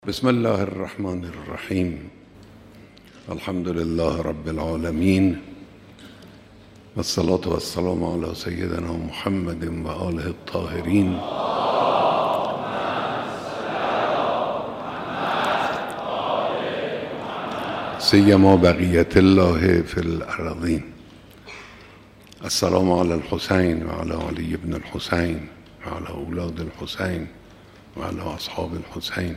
بسم الله الرحمن الرحیم. الحمد لله رب العالمین و الصلاة و السلام علی سیدنا محمد و آله الطاهرین. سیما بقیت الله فی الارضین. السلام علی الحسین و علی علی ابن الحسین و علی اولاد الحسین و علی اصحاب الحسین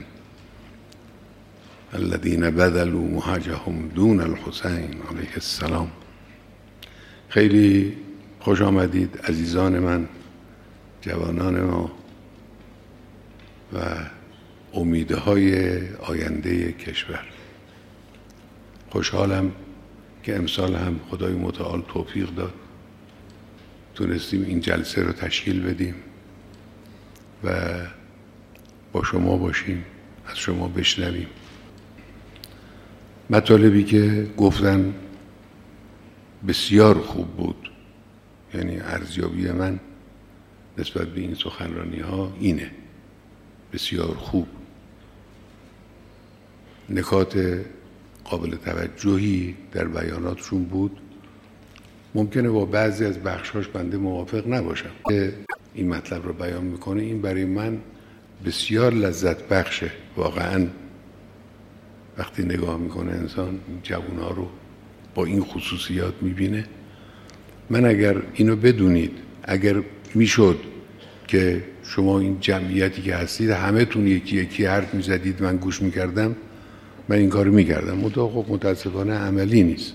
الذين بذلوا مهجهم دون الحسین علیه السلام. خیلی خوش آمدید عزیزان من، جوانان ما و امیدهای آینده کشور. خوشحالم که امسال هم خدای متعال توفیق داد تونستیم این جلسه رو تشکیل بدیم و با شما باشیم، از شما بشنویم. مطالبی که گفتن بسیار خوب بود، یعنی ارزیابی من نسبت به این سخنرانی ها اینه: بسیار خوب. نکات قابل توجهی در بیاناتشون بود. ممکنه با بعضی از بخشاش بنده موافق نباشم که این مطلب رو بیان میکنه. این برای من بسیار لذت بخشه واقعا. وقتی نگاه میکنه انسان این جوان‌ها رو با این خصوصیات میبینه. من اگر اینو بدونید، اگر میشد که شما این جمعیتی که هستید همه تون یکی یکی حرف میزدید من گوش میکردم، من این کارو میکردم. متاسفانه عملی نیست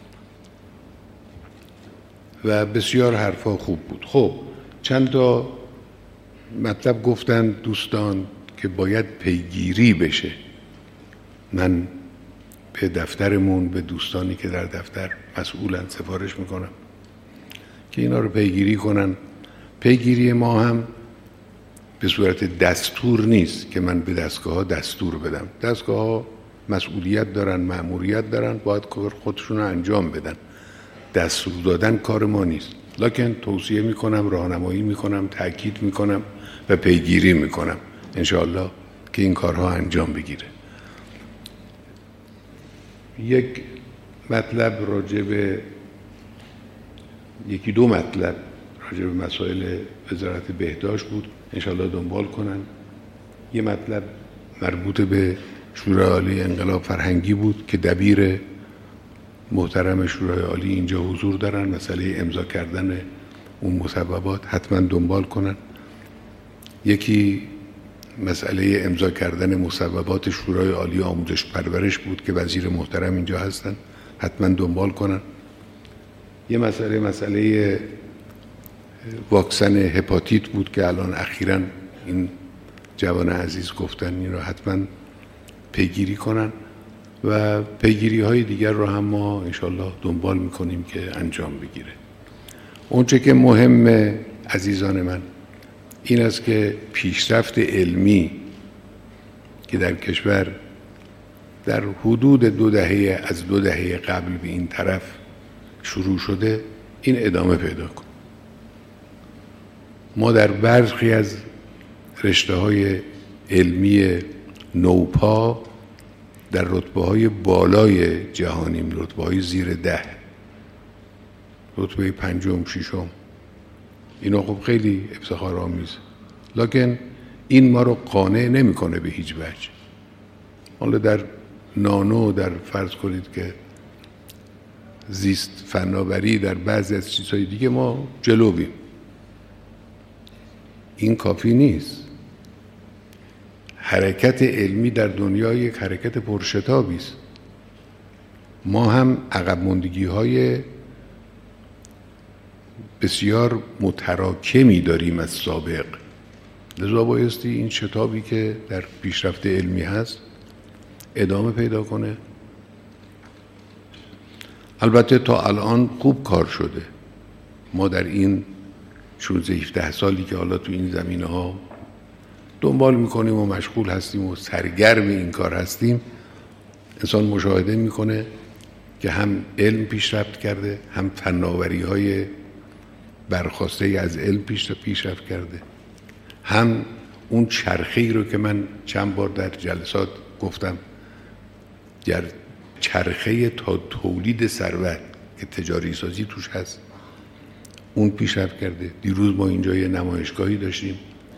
و بسیار حرفا خوب بود. خب چند تا مطلب گفتن دوستان که باید پیگیری بشه. من به دفترمون، به دوستانی که در دفتر مسئولن سفارش میکنم که اینا رو پیگیری کنن. پیگیری ما هم به صورت دستور نیست که من به دستگاه ها دستور بدم. دستگاه ها مسئولیت دارن، مأموریت دارن، باید کار خودشون رو انجام بدن. دستور دادن کار ما نیست، لکن توصیه میکنم، راهنمایی میکنم، تأکید میکنم و پیگیری میکنم انشاءالله که این کارها انجام بگیره. یک مطلب راجع به یکی دو مطلب راجع به مسائل وزارت بهداشت بود، انشاءالله دنبال کنن. یه مطلب مربوط به شورای عالی انقلاب فرهنگی بود که دبیر محترم شورای عالی اینجا حضور دارن. مسئله امضا کردن اون مصوبات حتما دنبال کنن. یکی مسئله امضا کردن مصوبات شورای عالی آموزش پرورش بود که وزیر محترم اینجا هستن، حتما دنبال کنن. یه مسئله واکسن هپاتیت بود که الان اخیراً این جوان عزیز گفتن، این رو حتما پیگیری کنن و پیگیری های دیگر رو هم ما انشالله دنبال میکنیم که انجام بگیره. اونچه که مهمه عزیزان من این است که پیشرفت علمی که در کشور در حدود 2 دهه از 2 دهه قبل به این طرف شروع شده، این ادامه پیدا کن. ما در برخی از رشته‌های علمی نوپا در رتبه‌های بالای جهانیم، رتبه‌های زیر 10، رتبه 5م 6م. اینا خب خیلی افتخارآمیز، لکن این ما رو قانع نمیکنه به هیچ وجه. حالا در نانو، در فرض کنید که زیست فناوری، در بعضی از چیزهای دیگه ما جلویم. این کافی نیست. حرکت علمی در دنیا یک حرکت پرشتابی است. ما هم عقب ماندگی‌های بسیار متراکمی داریم از سابق، لذا بایستی این شتابی که در پیشرفت علمی هست ادامه پیدا کنه. البته تا الان خوب کار شده. ما در این 16-17 سالی که حالا تو این زمینه ها دنبال میکنیم و مشغول هستیم و سرگرم این کار هستیم، انسان مشاهده میکنه که هم علم پیشرفت کرده، هم فناوری های برخواسته از علم پیشرفت کرده، هم اون چرخه‌ای رو که من چند بار در جلسات گفتم، در چرخه تا تولید ثروت که تجاری سازی توش هست، اون پیشرفت کرده. دیروز ما اینجا یه نمایشگاهی داشتیم،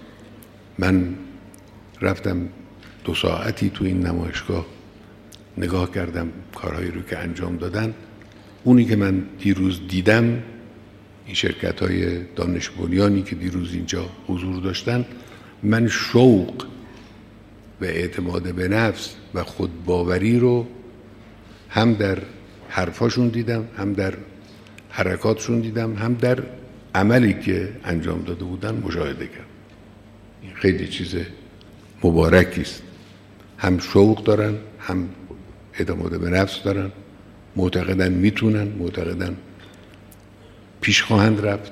من رفتم 2 ساعتی تو این نمایشگاه نگاه کردم کارهایی رو که انجام دادن. اونی که من دیروز دیدم، این شرکت‌های دانش بنیانی که دیروز اینجا حضور داشتن، من شوق و اعتماد به نفس و خودباوری رو هم در حرفاشون دیدم، هم در حرکاتشون دیدم، هم در عملی که انجام داده بودن مشاهده کردم. این خیلی چیز مبارکی است. هم شوق دارن، هم اعتماد به نفس دارن، معتقدن میتونن، معتقدن پیش خواهند رفت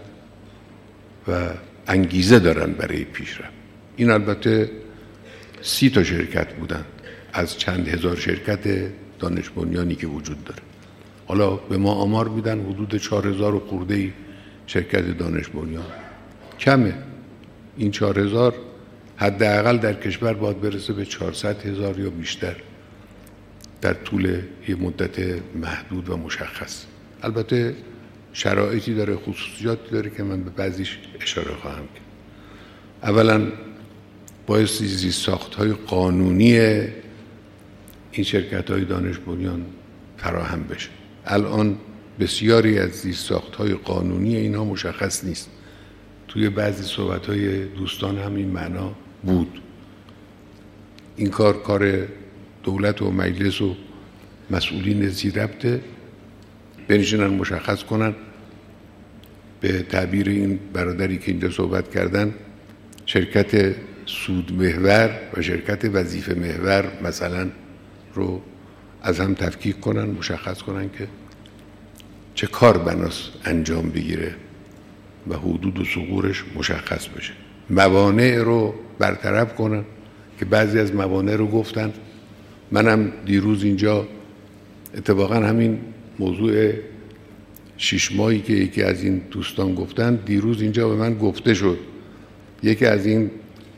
و انگیزه دارن برای پیشرفت. این البته 30 تا شرکت بودن از چند هزار شرکت دانش بنیانی که وجود داره. حالا به ما آمار میدن حدود 4000 و خورده شرکت دانش بنیان. کمه. این 4000 حداقل در کشور باید برسه به 400,000 یا بیشتر در طول یه مدت محدود و مشخص. البته شرایطی داره، خصوصیاتی داره که من به بعضیش اشاره خواهم کرد. اولا بایستی زیرساخت‌های قانونی این شرکت‌های دانش بنیان فراهم بشه. الان بسیاری از زیرساخت‌های قانونی اینا مشخص نیست. توی بعضی صحبت‌های دوستان هم این معنا بود. این کار دولت و مجلس و مسئولین زیرربطه، بنشینن مشخص کنن. به تعبیر این برادری که اینجا صحبت کردن، شرکت سود محور و شرکت وظیفه محور مثلا رو از هم تفکیک کنن، مشخص کنن که چه کار بناس انجام بگیره و حدود و ثغورش مشخص بشه. موانع رو برطرف کنن که بعضی از موانع رو گفتن. منم دیروز اینجا اتفاقا همین موضوع 6 ماهی که یکی از این دوستان گفتن، دیروز اینجا به من گفته شد یکی از این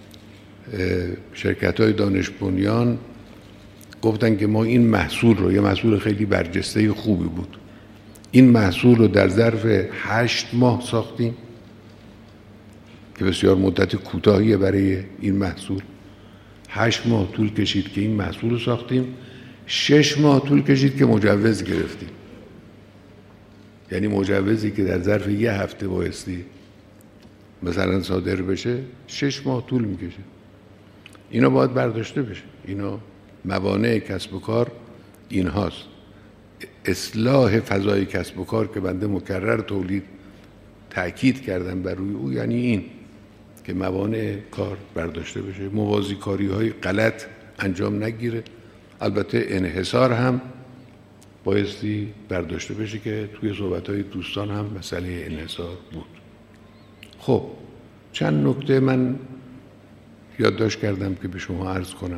شرکت‌های دانش بنیان گفتن که ما این محصول رو، یه محصول خیلی برجسته خوبی بود، این محصول رو در ظرف 8 ماه ساختیم که بسیار مدت کوتاهیه برای این محصول. 8 ماه طول کشید که این محصول رو ساختیم، 6 ماه طول کشید که مجوز گرفتیم. یعنی مجوزی که در ظرف 1 هفته بایستی مثلا صادر بشه، 6 ماه طول میکشه. اینا باید برداشته بشه. اینا موانع کسب و کار این هاست. اصلاح فضای کسب و کار که بنده مکرر تأکید کردم بر روی او، یعنی این که موانع کار برداشته بشه، موازی کاری های غلط انجام نگیره. البته انحصار هم بایستی برداشته بشه که توی صحبت های دوستان هم مسئله انحصار بود. خب چند نکته من یادداشت کردم که به شما عرض کنم.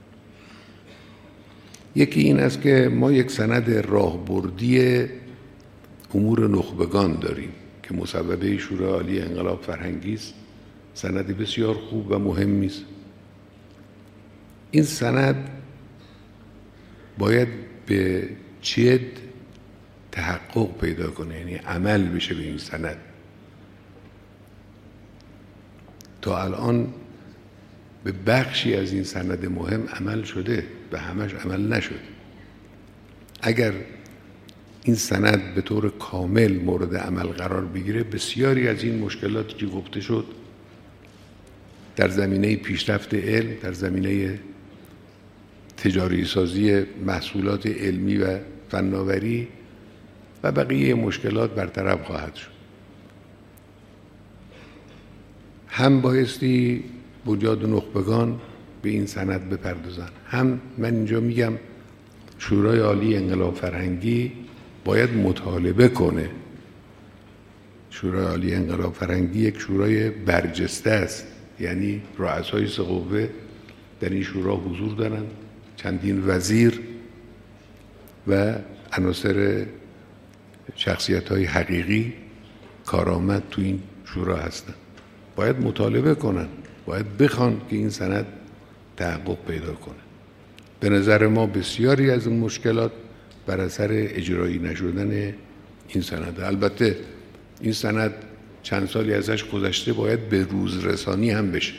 یکی این است که ما یک سند راهبردی امور نخبگان داریم که مصوبه شورای عالی انقلاب فرهنگی است. سند بسیار خوب و مهمی است. این سند باید به جد تحقق پیدا کنه، یعنی عمل بشه به این سند. تا الان به بخشی از این سند مهم عمل شده، به همش عمل نشده. اگر این سند به طور کامل مورد عمل قرار بگیره، بسیاری از این مشکلاتی که گفته شد در زمینه پیشرفت علم، در زمینه تجاری سازی محصولات علمی و فناوری و بقیه مشکلات برطرف خواهد شد. هم بایستی بنیاد نخبگان به این سند بپردازن، هم من اینجا میگم شورای عالی انقلاب فرهنگی باید مطالبه کنه. شورای عالی انقلاب فرهنگی یک شورای برجسته است، یعنی رؤسای 3 قوه در این شورا حضور دارن، چندین وزیر و عناصر شخصیت‌های حقیقی کارآمد تو این شورا هستن. باید مطالبه کنن، باید بخوان که این سند تحقق پیدا کنه. به نظر ما بسیاری از این مشکلات بر اثر اجرایی نشدن این سند. البته این سند چند سالی ازش گذشته، باید به روز رسانی هم بشه.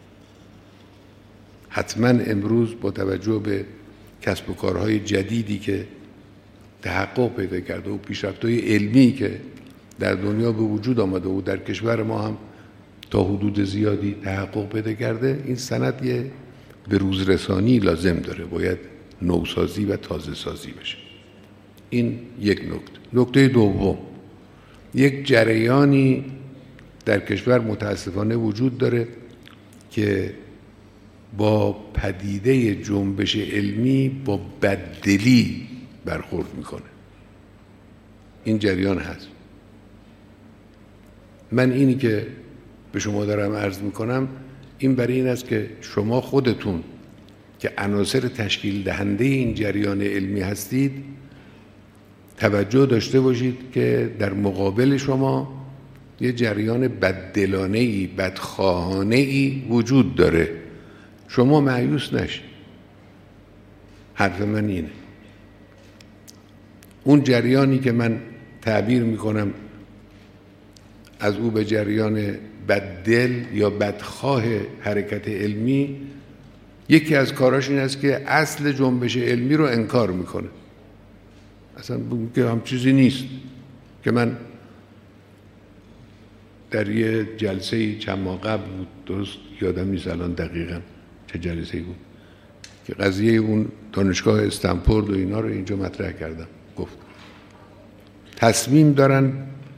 حتما امروز با توجه به کسب و کارهای جدیدی که تحقق پیدا کرده و پیشرفت‌های علمی که در دنیا به وجود آمده و در کشور ما هم تا حدود زیادی تحقق پیدا کرده، این سند یه به روز رسانی لازم داره، باید نوسازی و تازه سازی بشه. این یک نکته. نکته دوم، یک جریانی در کشور متاسفانه وجود داره که با پدیده جنبش علمی با بددلی برخورد میکنه. این جریان هست. من اینی که به شما دارم عرض میکنم این برای این است که شما خودتون که عناصر تشکیل دهنده این جریان علمی هستید توجه داشته باشید که در مقابل شما یه جریان بددلانه‌ای، بدخواهانه‌ای وجود داره. شما مایوس نشید. حرف من اینه. اون جریانی که من تعبیر میکنم از او به جریان بددل یا بدخواه حرکت علمی، یکی از کاراش این است که اصل جنبش علمی رو انکار میکنه. اصلا که هم چیزی نیست. که من در یه جلسه چند ماه قبل بود، درست یادم نیست الان دقیقا چه جلسه‌ای بود، که قضیه اون دانشگاه استنفورد و اینا رو اینجا مطرح کردم. گفت تصمیم دارن،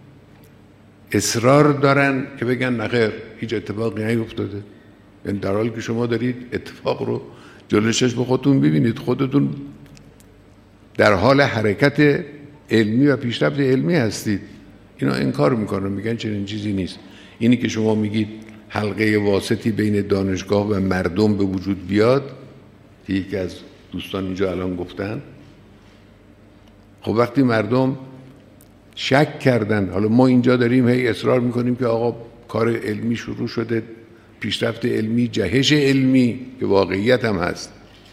اصرار دارن که بگن نخیر هیچ اتفاقی نیفتاده. یعنی در حالی که شما دارید اتفاق رو جلوی چشم خودتون ببینید، خودتون در حال حرکت علمی و پیشرفت علمی هستید، اینا انکار میکنن، میگن چنین چیزی نیست. اینی که شما میگید حلقه واسطی بین دانشگاه و مردم به وجود بیاد، که یکی از دوستان اینجا الان گفتن، خب وقتی مردم شک کردن، حالا ما اینجا داریم هی اصرار میکنیم که آقا کار علمی شروع شده، پیشرفت علمی، جهش علمی، که واقعیت هم هست،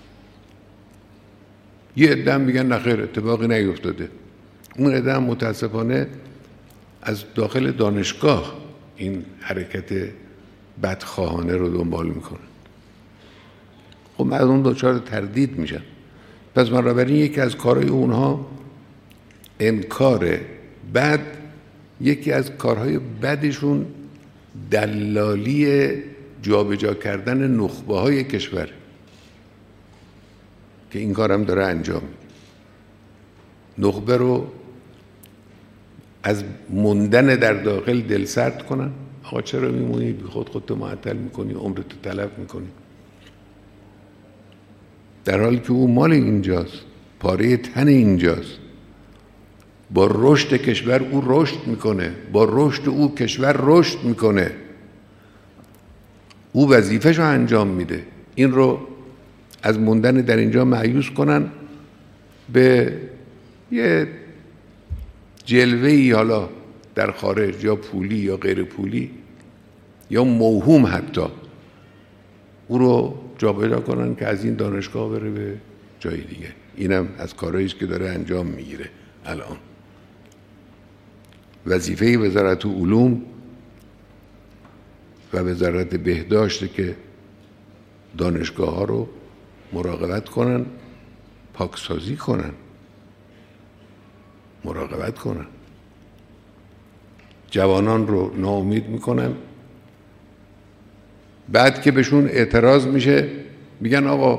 یه عده هم میگن نخیر اتفاقی نیفتاده. اون عده هم متاسفانه از داخل دانشگاه این حرکت بدخواهانه رو دنبال میکنن. خب مردم دچار تردید میشن. پس بنابراین یکی از کارهای اونها انکاره. بعد یکی از کارهای بدشون دلالی جابجا کردن نخبه های کشور، که این کارم داره انجام میده. نخبه رو از موندن در داخل دلسرد کنن. آقا چرا میمونی؟ بی خودتو معطل میکنی، عمرتو تلف میکنی، در حالی که او مال اینجاست، پاره تن اینجاست. با رشد کشور او رشد میکنه، با رشد او کشور رشد میکنه، او وظیفه‌شو انجام میده. این رو از موندن در اینجا مایوس کنن به یه جلوه‌ای، حالا در خارج یا پولی یا غیر پولی یا موهوم، حتی او رو جابجا کنن که از این دانشگاه بره به جای دیگه. اینم از کارهایی است که داره انجام میگیره الان. وظیفه وزارت علوم و وزارت بهداشت که دانشگاه ها رو مراقبت کنن، پاکسازی کنن، مراقبت کنن. جوانان رو ناامید میکنن. بعد که بهشون اعتراض میشه میگن آقا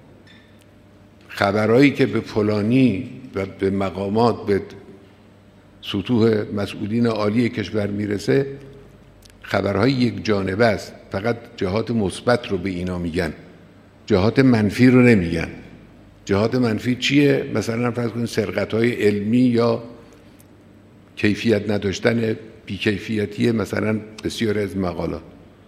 خبرایی که به فلانی و به مقامات، به سطوح مسئولین عالی کشور میرسه خبرهای یک جانبه است، فقط جهات مثبت رو به اینا میگن، جهات منفی رو نمیگن. جهات منفی چیه؟ مثلا فرض کنید سرقت‌های علمی یا کیفیت نداشتن بیکیفیتی مثلا بسیاری از مقالات.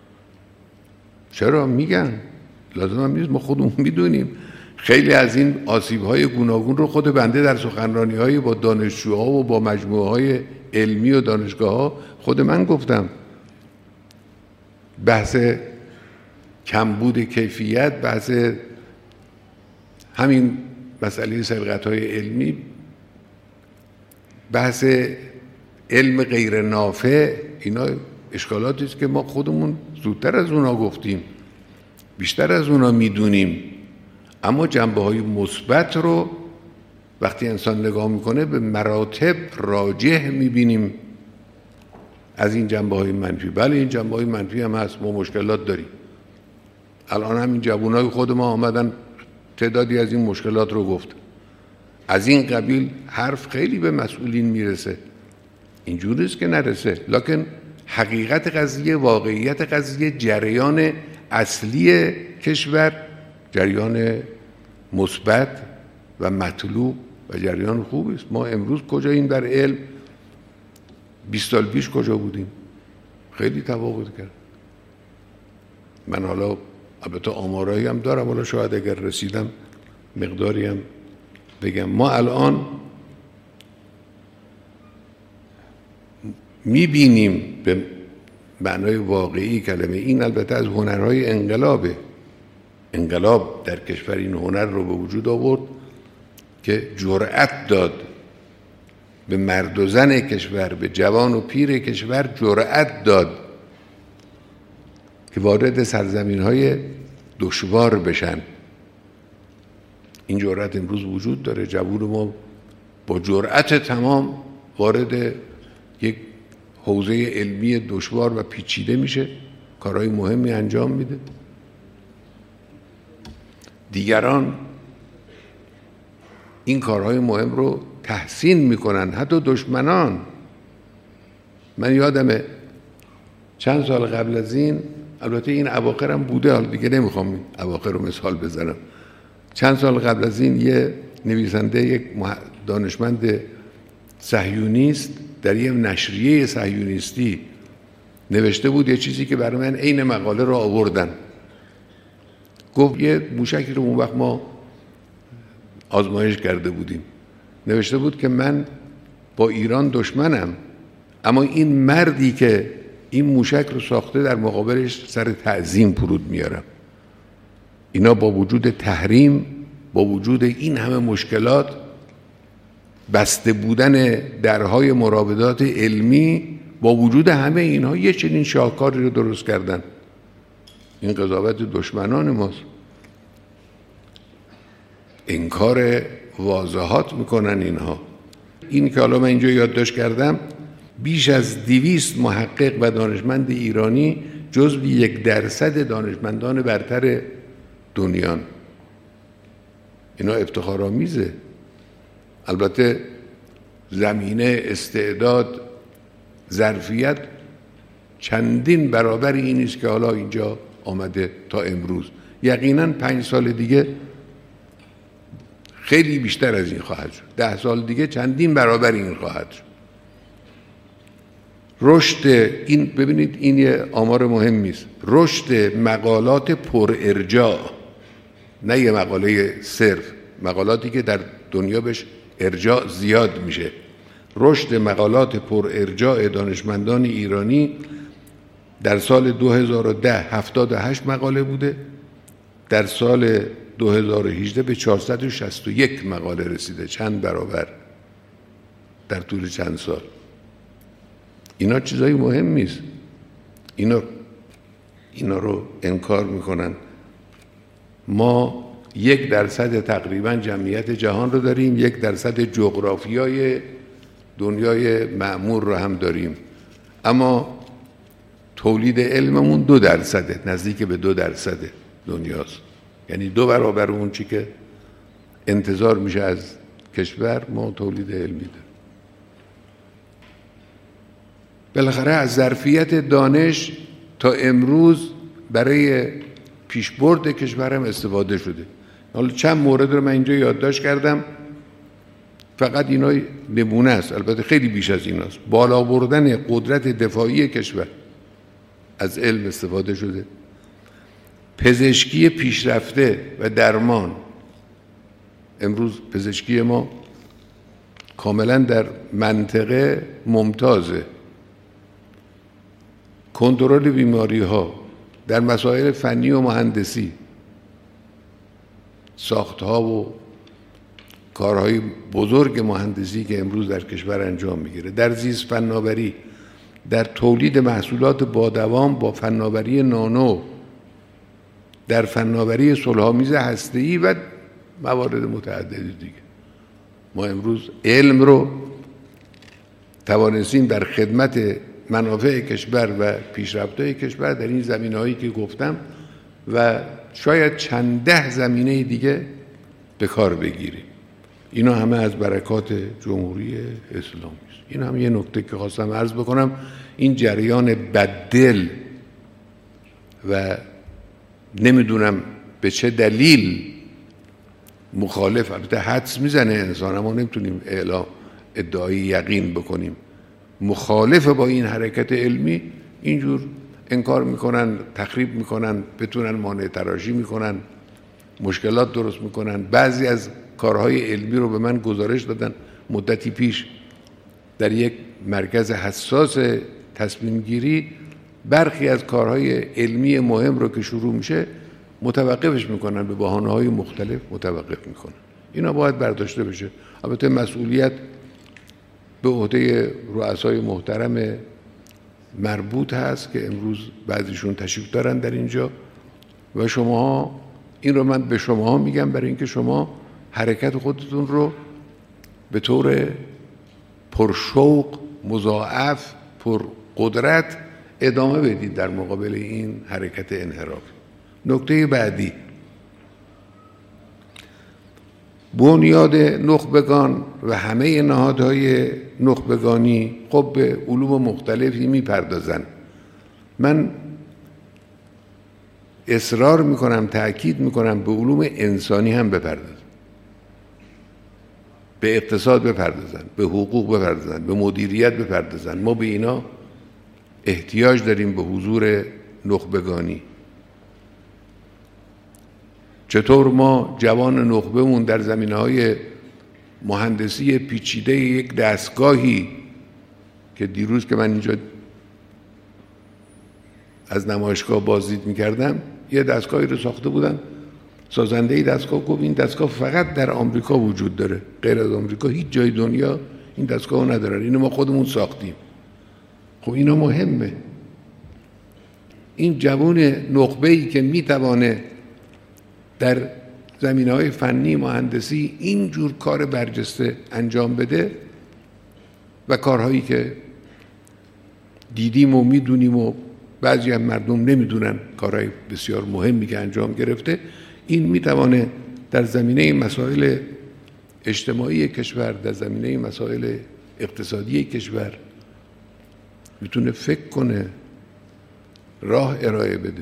چرا میگن؟ لازم هم نیست، ما خودمون میدونیم. خیلی از این آسیب‌های گوناگون رو خود بنده در سخنرانی‌های با دانشجوها و با مجموعه‌های علمی و دانشگاه‌ها خود من گفتم. بحث کمبود کیفیت، بحث همین مسئله سبقت‌های علمی، بحث علم غیر نافع، اینا اشکالاتی است که ما خودمون زودتر از اونا گفتیم، بیشتر از اونا میدونیم، اما جنبه‌های مثبت رو وقتی انسان نگاه میکنه به مراتب راجح میبینیم از این جنبه‌های منفی. بله این جنبه‌های منفی هم هست، ما مشکلات داریم. الان همین جوانای خود ما آمدن تعدادی از این مشکلات رو گفت. از این قبیل حرف خیلی به مسئولین میرسه، اینجوری است که نرسه، لکن حقیقت قضیه، واقعیت قضیه، جریان اصلی کشور جریان مثبت و مطلوب و جریان خوبی است. ما امروز کجاییم در علم؟ 20 سال پیش کجا بودیم؟ خیلی تفاوت کرد. من حالا البته آمارایی هم دارم، حالا شاید اگر رسیدم مقداری هم بگم. ما الان میبینیم به معنای واقعی کلمه، این البته از هنرهای انقلابه. انقلاب در کشور این هنر رو به وجود آورد که جرأت داد به مرد و زن کشور، به جوان و پیر کشور جرأت داد که وارد سرزمین‌های دشوار بشن. این جرأت امروز وجود داره. جوان ما با جرأت تمام وارد یک حوزه علمی دشوار و پیچیده میشه، کارهای مهمی انجام میده. دیگران این کارهای مهم رو تحسین میکنن، حتی دشمنان. من یادمه چند سال قبل از این، البته این اواخر هم بوده، حالا دیگه نمیخوام این اواخر رو مثال بزنم، چند سال قبل از این یه نویسنده، یک دانشمند صهیونیست در یه نشریه صهیونیستی نوشته بود یه چیزی که برای من عین مقاله رو آوردن. گفت یه موشکی رو اون وقت ما آزمایش کرده بودیم، نوشته بود که من با ایران دشمنم، اما این مردی که این موشک رو ساخته در مقابلش سر تعظیم فرود میارم. اینا با وجود تحریم، با وجود این همه مشکلات، بسته بودن درهای مراودات علمی، با وجود همه اینها یه چنین شاهکاری رو درست کردن. این قضاوت دشمنان ماست. انکار واضحات میکنن اینها. این که حالا من اینجا یادداشت کردم، بیش از 200 محقق و دانشمند ایرانی جزو 1% دانشمندان برتر دنیان. اینا افتخارآمیزه. البته زمینه، استعداد، ظرفیت چندین برابر این است که حالا اینجا آمده تا امروز. یقیناً 5 سال دیگه خیلی بیشتر از این خواهد شد. 10 سال دیگه چندین برابر این خواهد شد. رشد این، ببینید این یه آمار مهمی است، رشد مقالات پر ارجاع، نه یه مقاله صرف، مقالاتی که در دنیا بهش ارجاع زیاد میشه. رشد مقالات پر ارجاع دانشمندان ایرانی در سال 2010 78 مقاله بوده، در سال 2018 به 461 مقاله رسیده. چند برابر در طول چند سال. اینا چیزای مهمی است. اینا رو انکار میکنن. ما 1% تقریبا جمعیت جهان رو داریم، 1% جغرافیای دنیای معمور رو هم داریم، اما تولید علممون 2%، نزدیک به 2% دنیاست. یعنی 2 برابر اون چی که انتظار میشه از کشور ما تولید علمی داریم. بالاخره از ظرفیت دانش تا امروز برای پیشبرد کشورم استفاده شده. حالا چند مورد رو من اینجا یادداشت کردم، فقط اینا نمونه است، البته خیلی بیش از ایناست. بالا بردن قدرت دفاعی کشور، از علم استفاده شده. پزشکی پیشرفته و درمان، امروز پزشکی ما کاملا در منطقه ممتازه. کنترل بیماری ها، در مسائل فنی و مهندسی، ساخت‌ها و کارهای بزرگ مهندسی که امروز در کشور انجام میگیره، در زیست فناوری، در تولید محصولات با دوام با فناوری نانو، در فناوری صلح‌آمیز هسته‌ای و موارد متعددی دیگه. ما امروز علم رو توانستیم در خدمت منافع کشور و پیشرفت‌های کشور در این زمینه‌هایی که گفتم و شاید چند ده زمینه دیگه به کار بگیریم. اینا همه از برکات جمهوری اسلامی است. این هم یه نکته که خواستم عرض بکنم. این جریان بددل و نمیدونم به چه دلیل مخالف، البته حدس میزنه انسان، اما نمیتونیم ادعای یقین بکنیم، مخالف با این حرکت علمی اینجور انکار میکنن، تخریب میکنن، بتونن مانع تراشی میکنن، مشکلات درست میکنن. بعضی از کارهای علمی رو به من گزارش دادن مدتی پیش در یک مرکز حساس تصمیم گیری، برخی از کارهای علمی مهم رو که شروع میشه متوقفش میکنن، به بهانه‌های مختلف متوقف میکنن. اینا باید برداشته بشه. البته مسئولیت به عهده رؤسای محترم مربوط هست که امروز بعضیشون تشریف دارن در اینجا و شما، این رو من به شما میگم برای اینکه شما حرکت خودتون رو به طور پرشوق، مضاعف، پرقدرت ادامه بدید در مقابل این حرکت انحراف. نکته بعدی، بنیاد نخبگان و همه نهادهای نخبگانی خب به علوم مختلفی میپردازن. من اصرار میکنم، تأکید میکنم به علوم انسانی هم بپردازن، به اقتصاد بپردازن، به حقوق بپردازن، به مدیریت بپردازن. ما به اینا احتیاج داریم، به حضور نخبگانی. چطور ما جوان نخبهمون در زمینه‌های مهندسی پیچیده یک دستگاهی که دیروز که من اینجا از نمایشگاه بازدید می‌کردم، یه دستگاهی رو ساخته بودن، سازنده ای دستگاه گفت این دستگاه فقط در آمریکا وجود داره، غیر از آمریکا هیچ جای دنیا این دستگاه رو ندارن، اینو ما خودمون ساختیم. خب اینا مهمه. این جوان نخبه‌ای که میتوانه در زمینه‌های فنی مهندسی اینجور کار برجسته انجام بده و کارهایی که دیدیم و میدونیم و بعضی از مردم نمیدونن، کارهای بسیار مهمی که انجام گرفته، این میتوانه در زمینه مسائل اجتماعی کشور، در زمینه مسائل اقتصادی کشور میتونه فکر کنه، راه ارائه بده.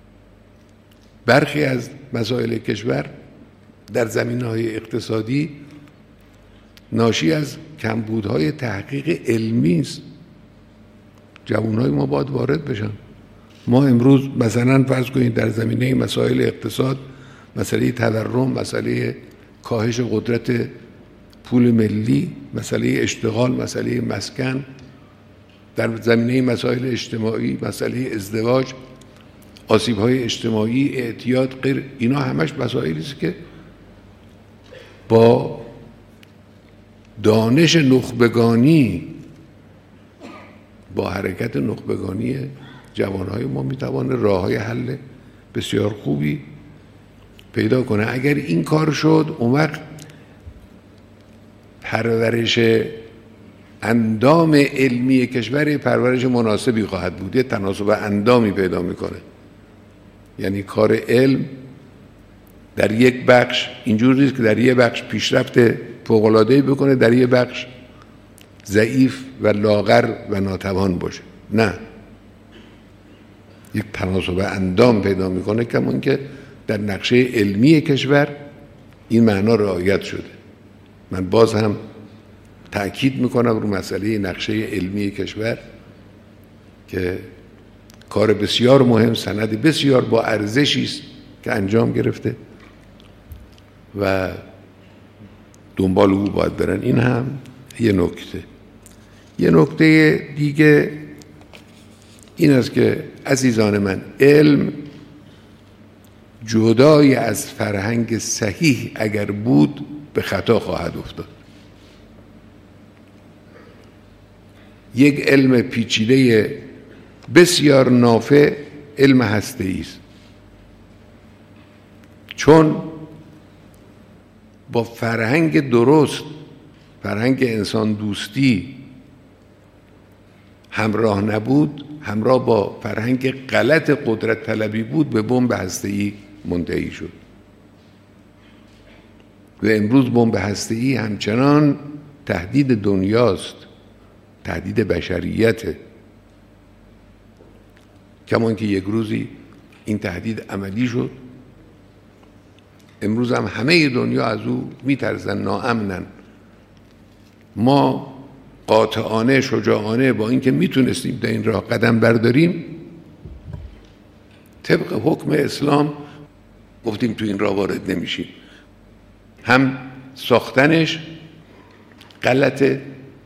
برخی از مسائل کشور در زمینه‌های اقتصادی ناشی از کمبودهای تحقیق علمی است. جوانای ما باید وارد بشن. ما امروز مثلا فرض کنید در زمینه مسائل اقتصاد، مسئله تورم، مسئله کاهش قدرت پول ملی، مسئله اشتغال، مسئله مسکن، در زمینه مسائل اجتماعی، مسئله ازدواج، آسیب‌های اجتماعی، اعتیاد، غیر، اینا همش مسائلی است که با دانش نخبگانی، با حرکت نخبگانی جوانهای ما میتوانه راههای حل بسیار خوبی پیدا کنه. اگر این کار شد، اون وقت پرورش اندام علمی کشور پرورش مناسبی خواهد بود، یه تناسب اندامی پیدا میکنه. یعنی کار علم در یک بخش اینجوری نیست که در یک بخش پیشرفت فوق‌العاده‌ای بکنه، در یک بخش ضعیف و لاغر و ناتوان باشه. نه، یک تناسب اندام پیدا میکنه، کمون که در نقشه علمی کشور این معنا رعایت شده. من باز هم تأکید میکنم رو مسئله نقشه علمی کشور که کار بسیار مهم، سند بسیار با ارزشی است که انجام گرفته و دنبال او باید برن. این هم یه نکته. یه نکته دیگه این است که عزیزان من، علم جدای از فرهنگ صحیح اگر بود به خطا خواهد افتاد. یک علم پیچیده بسیار نافع علم هسته‌ای است، چون با فرهنگ درست، فرهنگ انسان دوستی همراه نبود، همراه با فرهنگ غلط قدرت طلبی بود، به بمب هسته‌ای منتهی شد. و امروز بمب هسته‌ای همچنان تهدید دنیاست، تهدید بشریت، کمان که یک روزی این تهدید عملی شد. امروز هم همه دنیا از او میترسن، ناامنن. ما قاطعانه، شجاعانه، با اینکه میتونستیم در این راه قدم برداریم، طبق حکم اسلام گفتیم تو این راه وارد نمیشیم. هم ساختنش غلطه،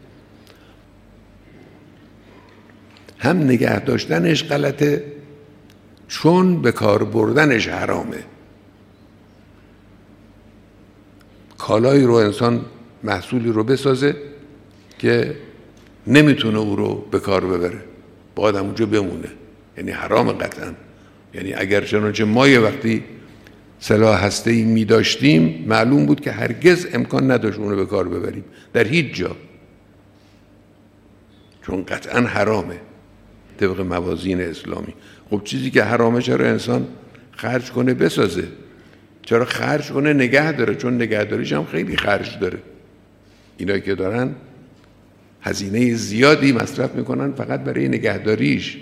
هم نگه داشتنش غلطه، چون به کار بردنش حرامه. کالایی رو انسان، محصولی رو بسازه که نمیتونه او رو به کار ببره، باید همونجا بمونه، یعنی حرام قطعا. یعنی اگر چنانچه ما یه وقتی سلاح هسته‌ای می داشتیم، معلوم بود که هرگز امکان نداشت اون رو به کار ببریم در هیچ جا، چون قطعا حرامه طبق موازین اسلامی. خب چیزی که حرامه چرا انسان خرج کنه بسازه؟ چرا خرج کنه نگه داره؟ چون نگهداریش هم خیلی خرج داره. اینایی که دارن هزینه زیادی مصرف میکنن فقط برای نگهداریش.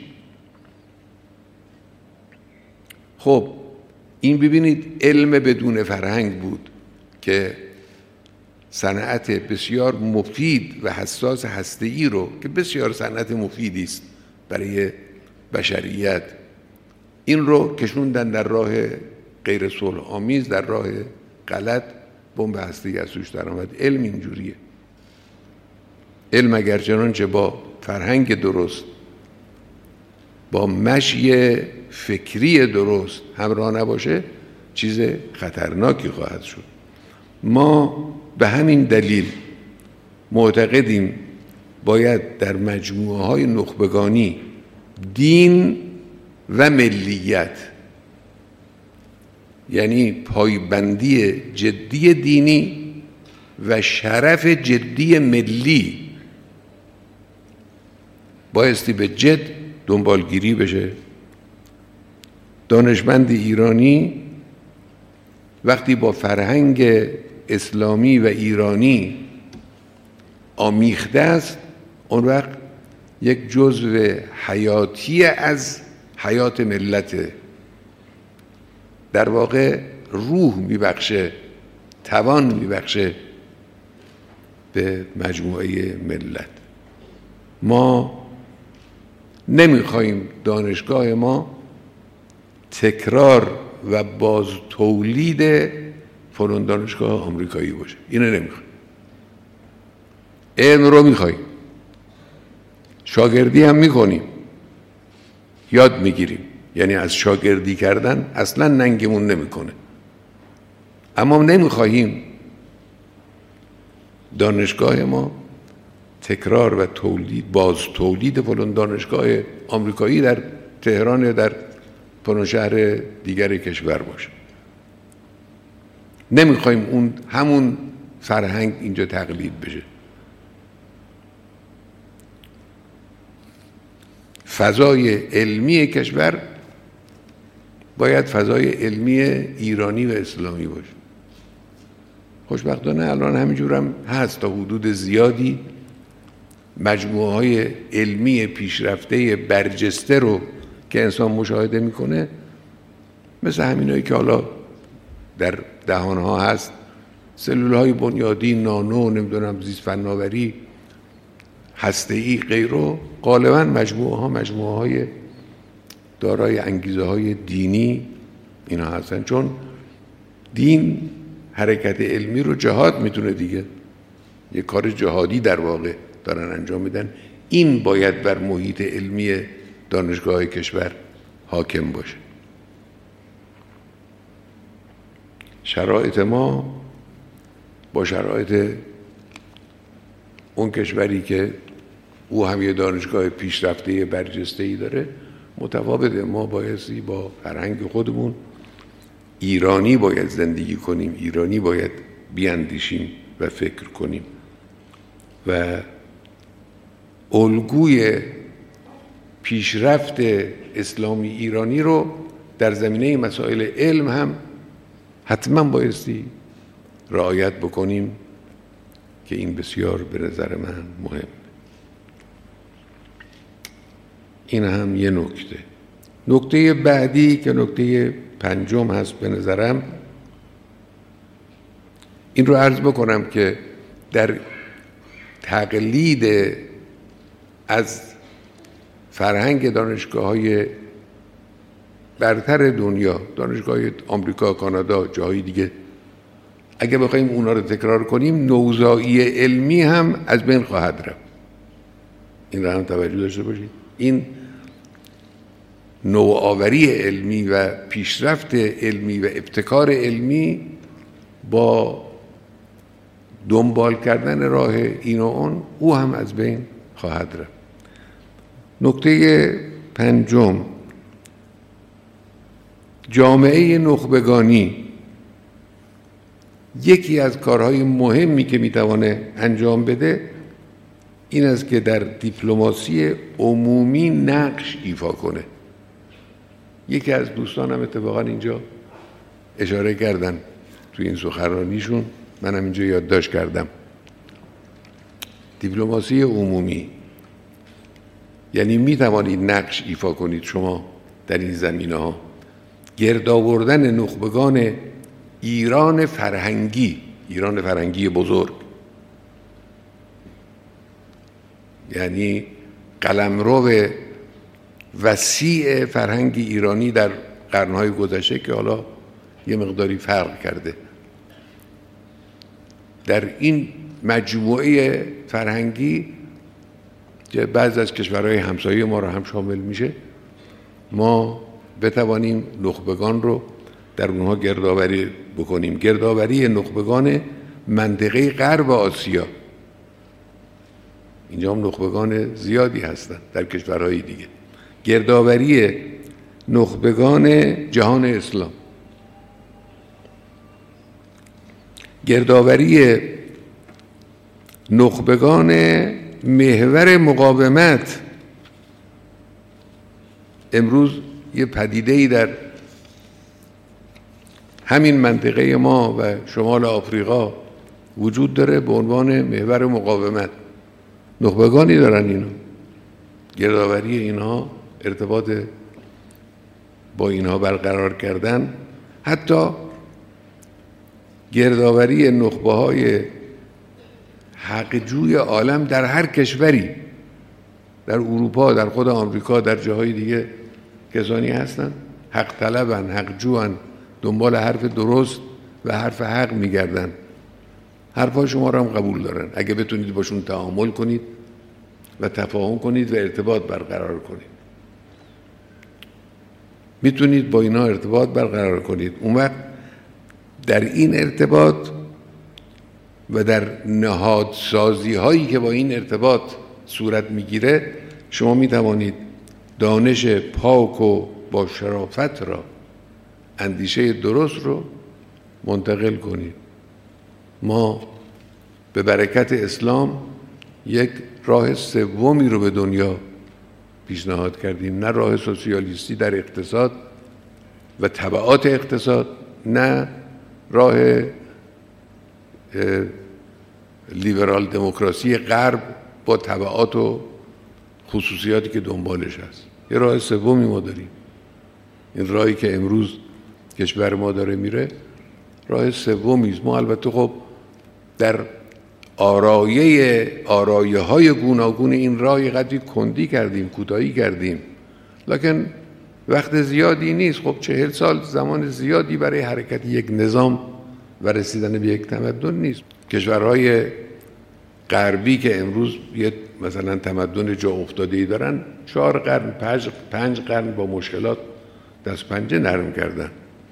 خب این ببینید علم بدون فرهنگ بود که صنعت بسیار مفید و حساس هسته‌ای رو، که بسیار صنعت مفیدی است برای بشریت، این رو کشوندن در راه غیر صلح آمیز، در راه غلط. بمب هسته‌ای از توش در آمد. علم اینجوریه. علم اگر چنانچه با فرهنگ درست، با مشی فکری درست همراه نباشه، چیز خطرناکی خواهد شد. ما به همین دلیل معتقدیم باید در مجموعه های نخبگانی دین و ملیت، یعنی پایبندی جدی دینی و شرف جدی ملی، بایستی به جد دنبالگیری بشه. دانشمند ایرانی وقتی با فرهنگ اسلامی و ایرانی آمیخته است، اون وقت یک جزو حیاتی از حیات ملته، در واقع روح میبخشه، توان میبخشه به مجموعه ملت. ما نمیخوایم دانشگاه ما تکرار و باز تولید فلان دانشگاه آمریکایی باشه. اینو نمیخوایم. علم رو میخوایم، شاگردی هم میکنیم، یاد میگیریم، یعنی از شاگردی کردن اصلا ننگمون نمیکنه. اما نمیخواهیم دانشگاه ما تکرار و تولید، باز تولید فلان دانشگاه آمریکایی در تهران یا در فلان شهر دیگر کشور باشه. نمیخوایم اون همون فرهنگ اینجا تقلید بشه. فضای علمی کشور باید فضای علمی ایرانی و اسلامی باشه. خوشبختانه الان همینجور هم هست تا حدود زیادی. مجموعه های علمی پیشرفته برجسته رو که انسان مشاهده میکنه، مثل همینایی که حالا در دهانها هست، سلول های بنیادی، نانو، نمیدونم زیست فناوری، هسته‌ای، غیره، غالبا مجموعه های دارای انگیزه های دینی اینا هستن. چون دین حرکت علمی رو جهاد میتونه دیگه، یه کار جهادی در واقع دارن انجام میدن. این باید بر محیط علمی دانشگاه‌های کشور حاکم باشه. شرایط ما با شرایط اون کشوری که او هم یه دانشگاه پیشرفته برجسته‌ای داره متفاوته. ما بایستی با فرهنگ خودمون ایرانی باید زندگی کنیم، ایرانی باید بیاندیشیم و فکر کنیم و الگوی پیشرفت اسلامی ایرانی رو در زمینه مسائل علم هم حتما بایستی رعایت بکنیم که این بسیار به نظر من مهم. این هم یه نکته. نکته بعدی که نکته پنجم هست به نظرم، این رو عرض بکنم که در تقلید از فرهنگ دانشگاه‌های برتر دنیا، دانشگاه آمریکا، کانادا، جاهای دیگه، اگه بخوایم اونا رو تکرار کنیم نوزایی علمی هم از بین خواهد رفت. این رو هم توجه داشته باشید. این نوآوری علمی و پیشرفت علمی و ابتکار علمی با دنبال کردن راه این و اون او هم از بین خواهد رفت. نکته پنجم، جامعه نخبگانی. یکی از کارهای مهمی که میتوانه انجام بده این است که در دیپلماسی عمومی نقش ایفا کنه. یکی از دوستانم اتفاقا اینجا اشاره کردن توی این سخنرانیشون، منم اینجا یادداشت کردم. دیپلماسی عمومی یعنی میتوانید نقش ایفا کنید شما در این زمینه ها. گرد آوردن نخبگان ایران فرهنگی بزرگ، یعنی قلمرو وسیع فرهنگ ایرانی در قرنهای گذشته که حالا یه مقداری فرق کرده، در این مجموعه فرهنگی که بعض از کشورهای همسایه ما را هم شامل میشه، ما بتوانیم نخبگان رو در اونها گردآوری بکنیم. گردآوری نخبگان منطقه غرب آسیا، اینجا هم نخبگان زیادی هستند در کشورهای دیگه. گردآوری نخبگان جهان اسلام، گردآوری نخبگان محور مقاومت. امروز یه پدیده‌ای در همین منطقه ما و شمال آفریقا وجود داره به عنوان محور مقاومت. نخبگانی دارن اینا. گردآوری اینها، ارتباط با اینها برقرار کردن، حتی گردآوری نخبه‌های حقجوی عالم در هر کشوری، در اروپا، در خود آمریکا، در جاهای دیگه کسانی هستن حق طلبن، حق جوان، دنبال حرف درست و حرف حق میگردن. حرفا شما رو هم قبول دارن اگه بتونید باشون تعامل کنید و تفاهم کنید و ارتباط برقرار کنید. میتونید با اینا ارتباط برقرار کنید. اون وقت در این ارتباط و در نهادسازی هایی که با این ارتباط صورت میگیره شما میتوانید دانش پاک و با شرافت را، اندیشه درست رو منتقل کنید. ما به برکت اسلام یک راه سومی رو به دنیا پیشنهاد کردیم، نه راه سوسیالیستی در اقتصاد و تبعات اقتصاد، نه راه لیبرال دموکراسی غرب با تبعات و خصوصیاتی که دنبالش هست. یه راه سومی ما داریم. این راهی که امروز کشور ما داره میره راه سومی است. ما البته خب در آرایه های گوناگون این راه قدری کندی کردیم، کوتاهی کردیم، لکن وقت زیادی نیست. خب 40 سال زمان زیادی برای حرکت یک نظام و رسیدن به یک تمدن نیست. کشورهای غربی که امروز یه مثلا تمدن جا افتاده‌ای دارن 4 قرن 5 قرن با مشکلات دست پنجه نرم کردن.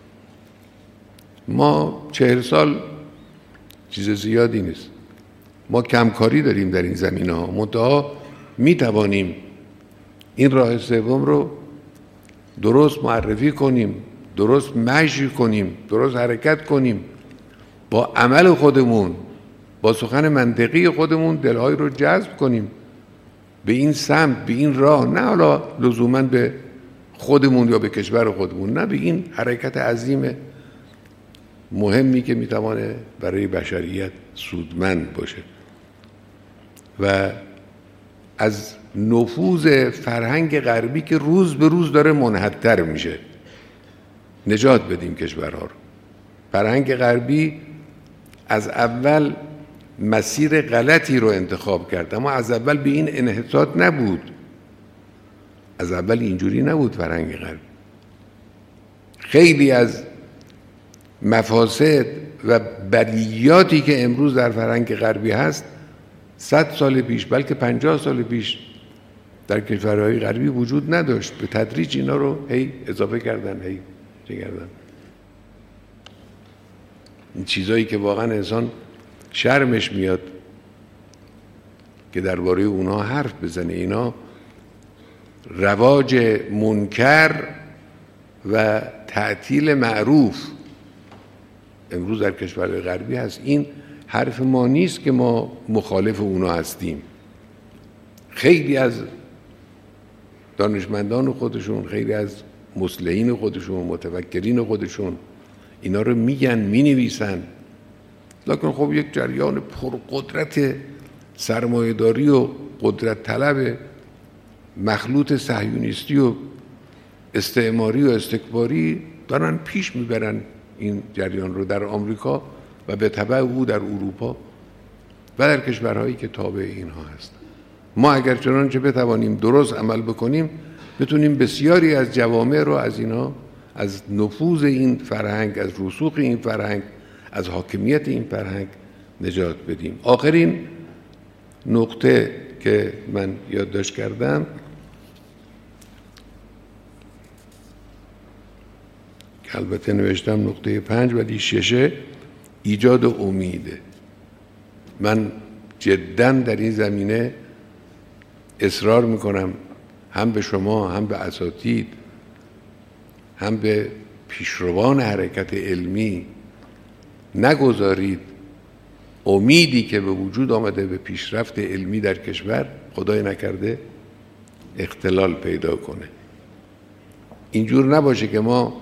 ما 40 سال چیز زیادی نیست. ما کمکاری داریم در این زمینه‌ها، منتها می توانیم این راه سوم رو درست معرفی کنیم، درست مشی کنیم، درست حرکت کنیم، با عمل خودمون، با سخن منطقی خودمون دلهای رو جذب کنیم به این سمت، به این راه، نه حالا لزوما به خودمون یا به کشور خودمون، نه، به این حرکت عظیم مهمی که میتوانه برای بشریت سودمند باشه و از نفوذ فرهنگ غربی که روز به روز داره منحدر میشه نجات بدیم کشورها رو. فرهنگ غربی از اول مسیر غلطی رو انتخاب کرد، اما از اول به این انحطاط نبود. از اول اینجوری نبود فرهنگ غربی. خیلی از مفاسد و بلیاتی که امروز در فرهنگ غربی هست 100 سال پیش بلکه 50 سال پیش در کشورهای غربی وجود نداشت. به تدریج اینا رو هی اضافه کردن، هی چه کردن. این چیزایی که واقعا انسان شرمش میاد که درباره اونها حرف بزنه. اینا رواج منکر و تعطیل معروف امروز در کشورهای غربی هست. این حرف ما نیست که ما مخالف اونا هستیم. خیلی از دانشمندان خودشون، خیلی از مصلحین خودشون، متفکرین خودشون اینا رو میگن، مینویسن، لکن خب یک جریان پرقدرت سرمایه‌داری و قدرت طلب مخلوط صهیونیستی و استعماری و استکباری دارن پیش میبرن این جریان رو در آمریکا و به تبع او در اروپا و در کشورهایی که تابع اینها هست. ما اگر چنانچه بتوانیم درست عمل بکنیم بتونیم بسیاری از جوامع رو از اینا، از نفوذ این فرهنگ، از رسوخ این فرهنگ، از حاکمیت این فرهنگ نجات بدیم. آخرین نقطه که من یادداشت کردم که البته نوشتم نقطه 5 ولی 6 ایجاد امیده. من جداً در این زمینه اصرار میکنم هم به شما، هم به اساتید، هم به پیشروان حرکت علمی نگذارید امیدی که به وجود آمده به پیشرفت علمی در کشور خدای نکرده اختلال پیدا کنه. اینجور نباشه که ما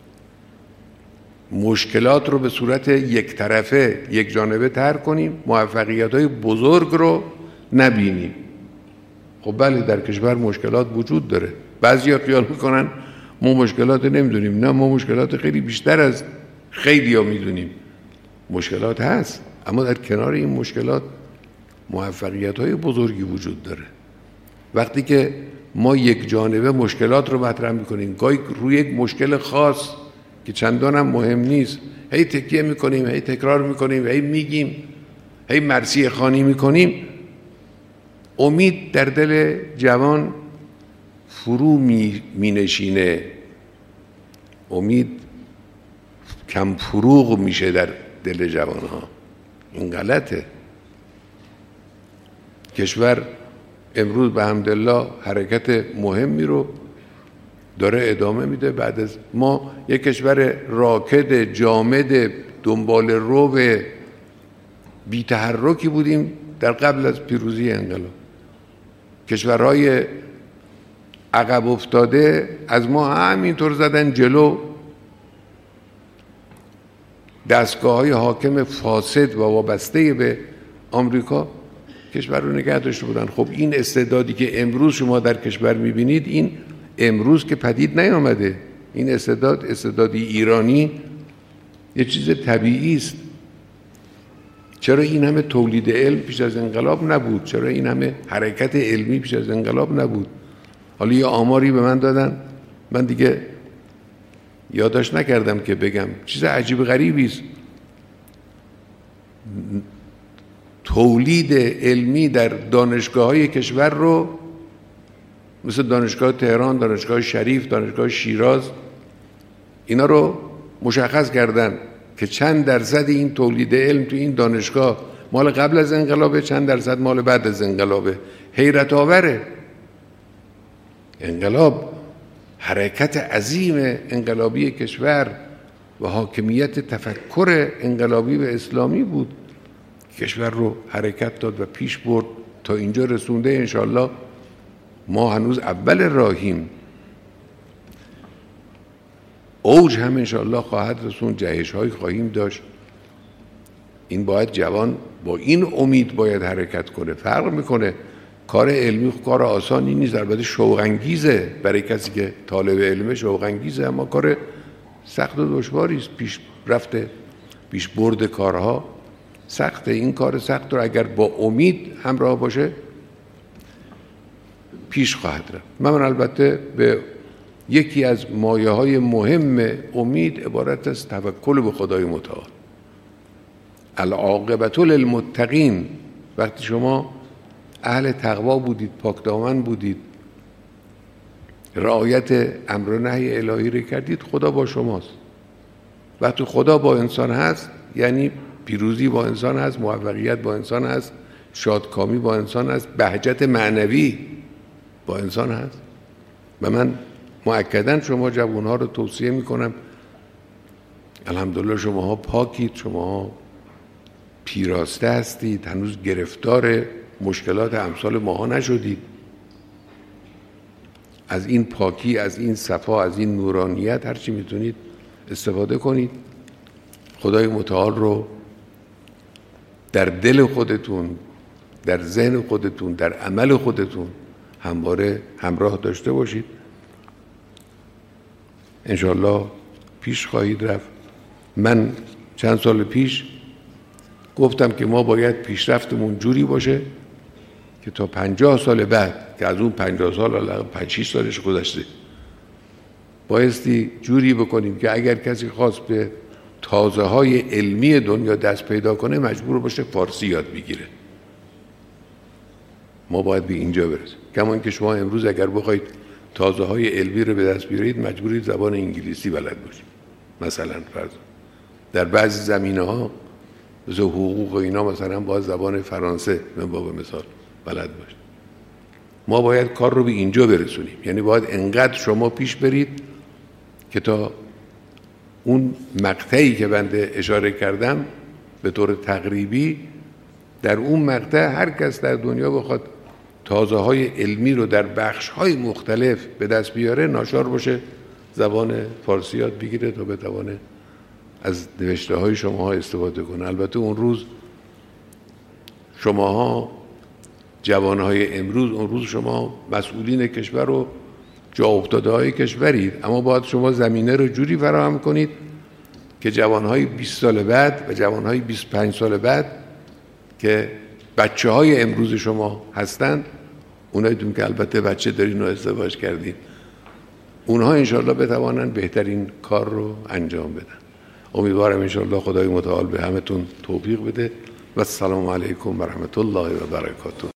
مشکلات رو به صورت یک طرفه، یک جانبه طرح کنیم، موفقیت‌های بزرگ رو نبینیم. خب بله در کشور مشکلات وجود داره. بعضیا خیال میکنن ما مشکلات نمیدونیم. نه، ما مشکلات خیلی بیشتر از خیلیا میدونیم. مشکلات هست، اما در کنار این مشکلات موفقیت‌های بزرگی وجود داره. وقتی که ما یک جانبه مشکلات رو مطرح میکنیم، گاهی روی یک مشکل خاص که چندان هم مهم نیست هی تکیه میکنیم، هی تکرار میکنیم، هی میگیم، هی مرثیه خوانی میکنیم، امید در دل جوان فرو مینشینه، امید کم فروغ میشه در دل جوانها. این غلطه. کشور امروز به حمدالله حرکت مهمی رو داره ادامه میده. بعد از ما یک کشور راکد، جامد، دنبال رو بی تحرکی بودیم در قبل از پیروزی انقلاب. کشورهای عقب افتاده از ما همینطور زدن جلو. دستگاه‌های حاکم فاسد و وابسته به آمریکا کشور رو نگه داشته بودن. خب این استعدادی که امروز شما در کشور میبینید، این امروز که پدید نیامده. این استعدادی ایرانی یه چیز طبیعی است. چرا این همه تولید علم پیش از انقلاب نبود؟ چرا این همه حرکت علمی پیش از انقلاب نبود؟ حالا یه آماری به من دادن، من دیگه یادداشت نکردم که بگم. چیز عجیب غریبی است. تولید علمی در دانشگاه‌های کشور رو مثل دانشگاه تهران، دانشگاه شریف، دانشگاه شیراز، اینا رو مشخص کردن که چند درصد این تولید علم تو این دانشگاه مال قبل از انقلابه، چند درصد مال بعد از انقلابه. حیرت آوره. انقلاب حرکت عظیم انقلابی کشور و حاکمیت تفکر انقلابی و اسلامی بود، کشور رو حرکت داد و پیش برد تا اینجا رسونده. انشالله ما هنوز اول راهیم، اوج هم انشالله خواهد رسون، جهش های خواهیم داشت. این باید جوان با این امید باید حرکت کنه. فرق میکنه. کار علمی کار آسانی نیست، البته شوق انگیزه برای کسی که طالب علمه، شوق انگیزه، اما کار سخت و دشواری است. پیش برد کارها سخته. این کار سخت رو اگر با امید همراه باشه پیش خواهد رفت. من البته به یکی از مایه های مهم امید عبارت از توکل به خدای متعال. العاقبة للمتقین. وقتی شما اهل تقوا بودید، پاک دامن بودید، رعایت امر و نهی الهی رو کردید، خدا با شماست. وقتی خدا با انسان هست یعنی پیروزی با انسان هست، موفقیت با انسان هست، شادکامی با انسان هست، بهجت معنوی با انسان هست. و من مؤکداً شما جوانها رو توصیه میکنم، الحمدلله شماها پاکید، شماها پیراسته هستید، هنوز گرفتار مشکلات امثال ماها نشدید. از این پاکی، از این صفا، از این نورانیت هرچی میتونید استفاده کنید. خدای متعال رو در دل خودتون، در ذهن خودتون، در عمل خودتون همواره همراه داشته باشید. انشالله پیش خواهید رفت. من چند سال پیش گفتم که ما باید پیشرفتمون جوری باشه که تا 50 سال بعد، که از اون 50 سال علاوه 5-6 سالش گذشته، بایستی جوری بکنیم که اگر کسی خواست به تازه های علمی دنیا دست پیدا کنه مجبور باشه فارسی یاد بگیره. ما باید به اینجا برسیم. کما اینکه شما امروز اگر بخواید تازه های علمی رو به دست بیارید مجبورید زبان انگلیسی بلد باشید. مثلا فرض در بعضی زمینه ها مثل حقوق و اینا مثلا باید زبان فرانسه من باب مثال بلد باشید. ما باید کار رو به اینجا برسونیم. یعنی باید انقدر شما پیش برید که تا اون مقطعی که بنده اشاره کردم به طور تقریبی، در اون مقطع هر کس در دنیا بخواد تازه های علمی رو در بخش های مختلف به دست بیاره ناچار باشه زبان فارسی یاد بگیره تا بتونه از نوشته های شماها استفاده کنه. البته اون روز شماها جوانهای امروز، اون روز شما مسئولین کشور و جا افتاده های کشورید، اما باید شما زمینه رو جوری فراهم کنید که جوانهای 20 سال بعد و جوانهای 25 سال بعد که بچه های امروز شما هستند، اونایتون که البته بچه دارین و ازدواج کردین، اونها انشالله بتوانند بهترین کار رو انجام بدن. امیدوارم انشالله خدای متعال به همتون توفیق بده و السلام علیکم و رحمت الله و برکاته.